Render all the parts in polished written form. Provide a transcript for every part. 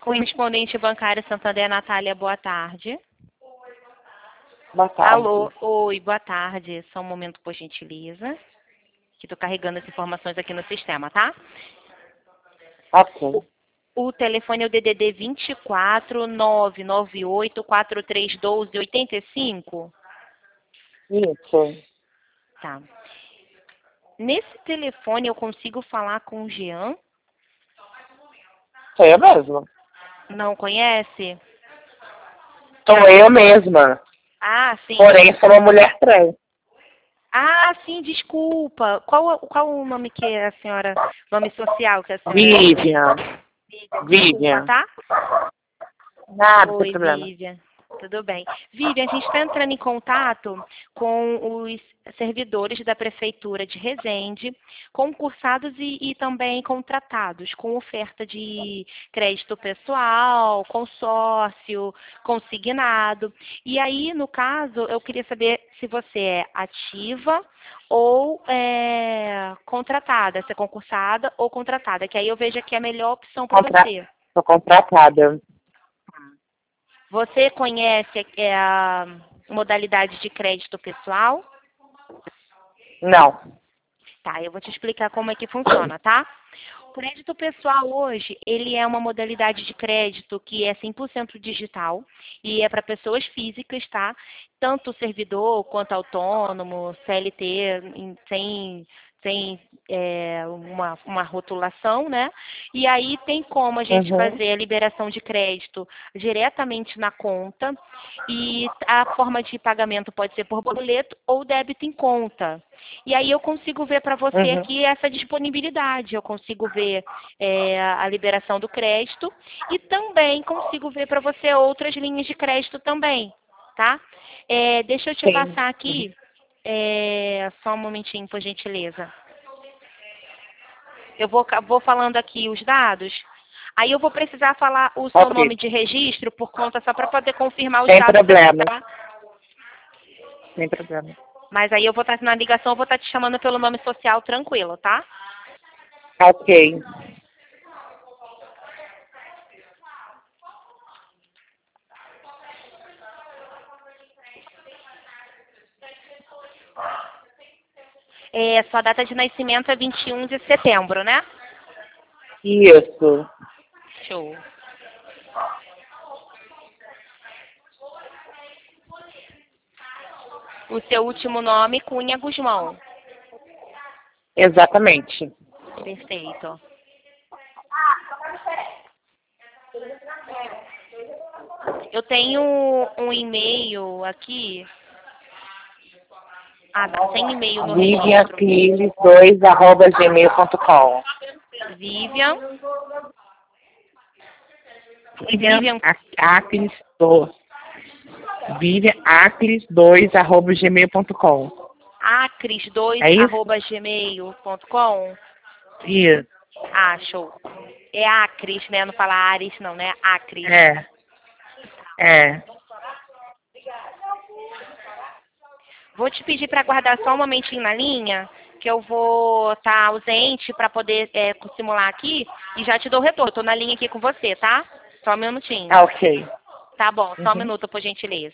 Correspondente bancário Santander, Natália, boa tarde. Boa tarde. Alô, oi, boa tarde. Só um momento, por gentileza. Que estou carregando as informações aqui no sistema, tá? Ok. O telefone é o DDD 24 998 4312 85? Isso. Tá. Nesse telefone eu consigo falar com o Jean? Sou eu mesma. Não conhece? Sou eu mesma. Ah, sim. Porém, sou uma mulher trans. Ah, sim, desculpa. Qual o nome que a senhora, nome social que a senhora... Vivian. Desculpa, Vivian. tá? Nada, sem Oi, problema. Vivian. Tudo bem. Vivian, a gente está entrando em contato com os servidores da Prefeitura de Resende, concursados e também contratados, com oferta de crédito pessoal, consórcio, consignado. E aí, no caso, eu queria saber se você é ativa ou contratada, se é concursada ou contratada, que aí eu vejo aqui a melhor opção para você. Sou contratada. Você conhece a modalidade de crédito pessoal? Não. Tá, eu vou te explicar como é que funciona, tá? O crédito pessoal hoje, ele é uma modalidade de crédito que é 100% digital e é para pessoas físicas, tá? Tanto servidor quanto autônomo, CLT, sem uma rotulação, né? E aí tem como a gente fazer a liberação de crédito diretamente na conta e a forma de pagamento pode ser por boleto ou débito em conta. E aí eu consigo ver para você aqui essa disponibilidade, eu consigo ver a liberação do crédito e também consigo ver para você outras linhas de crédito também, tá? Deixa eu te passar aqui, só um momentinho, por gentileza. Eu vou falando aqui os dados, aí eu vou precisar falar o seu nome de registro por conta, só para poder confirmar os dados aqui, tá? Sem problema. Mas aí eu vou estar na ligação, eu vou estar te chamando pelo nome social tranquilo, tá? Ok. Sua data de nascimento é 21 de setembro, né? Isso. Show. O seu último nome, Cunha Guzmão. Exatamente. Perfeito. Eu tenho um e-mail aqui. Ah, não, sem e-mail no registro. vivianacliles2@gmail.com. Vivian. Vivian Acres2@gmail.com. Acres2@gmail.com. Isso. Ah, show. É Acres, né? Não fala Ares, não, né? Acres. É. Vou te pedir para aguardar só um momentinho na linha, que eu vou estar ausente para poder simular aqui e já te dou o retorno. Estou na linha aqui com você, tá? Só um minutinho. Ok. Tá bom, só um minuto, por gentileza.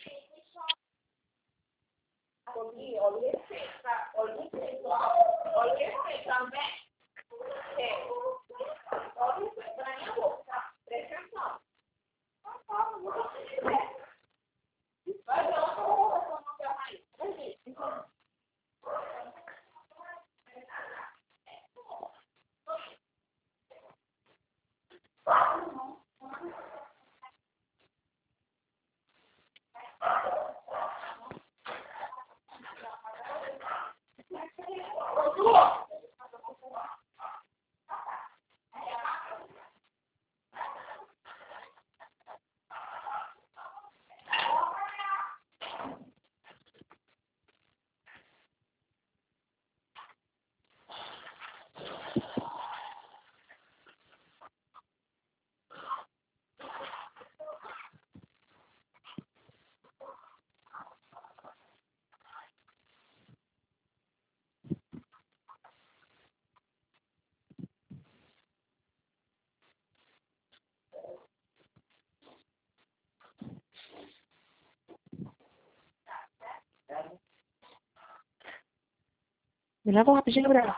Me leva rapidinho, Gabriela.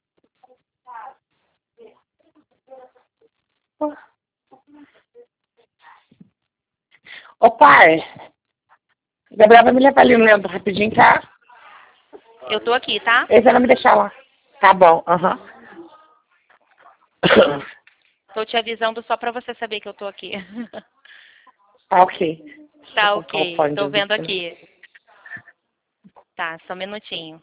Ô, pai. Gabriela vai me levar ali no Leandro rapidinho, tá? Eu tô aqui, tá? Ele vai me deixar lá. Tá bom, aham. Tô te avisando só pra você saber que eu tô aqui. Tá ok. Deixa Tá eu colocar o ok, fone de tô vendo ouvido. aqui. Tá, só um minutinho.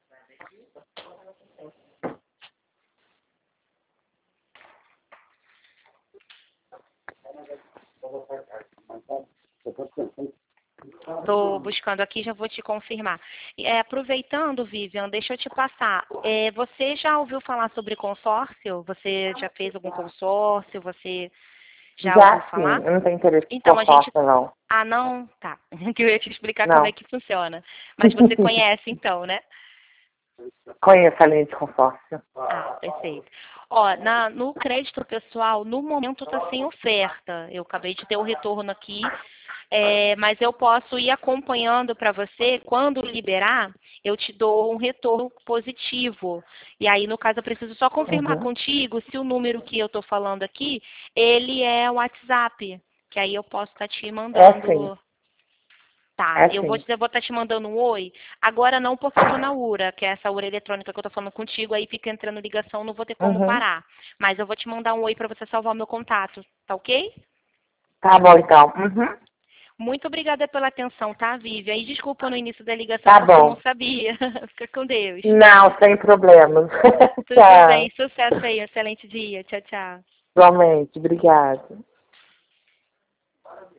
Estou buscando aqui, já vou te confirmar. Aproveitando, Vivian, deixa eu te passar. Você já ouviu falar sobre consórcio? Você já fez algum consórcio? Você já ouviu Já sim, falar? eu não tenho interesse em Então, a gente... consórcio, não. Ah, não? Tá. Que eu ia te explicar como é Não. que funciona. Mas você conhece, então, né? Conheço a linha de consórcio. Ah, perfeito. Ó, no crédito pessoal, no momento está sem oferta. Eu acabei de ter o retorno aqui, mas eu posso ir acompanhando para você. Quando liberar, eu te dou um retorno positivo. E aí, no caso, eu preciso só confirmar Uhum. contigo se o número que eu estou falando aqui, ele é o WhatsApp. Que aí eu posso estar te É sim, mandando... Tá, é eu vou sim. estar te mandando um oi. Agora não porque eu tô na URA, que é essa URA eletrônica que eu tô falando contigo, aí fica entrando ligação, não vou ter como Uhum. parar. Mas eu vou te mandar um oi para você salvar o meu contato, tá ok? Tá bom, então. Uhum. Muito obrigada pela atenção, tá, Vivi? Aí desculpa no início da ligação Tá porque eu não bom. sabia. Fica com Deus. Não, sem problemas. Tudo Tchau. bem, sucesso aí, um excelente dia. Tchau, tchau. Igualmente, obrigada.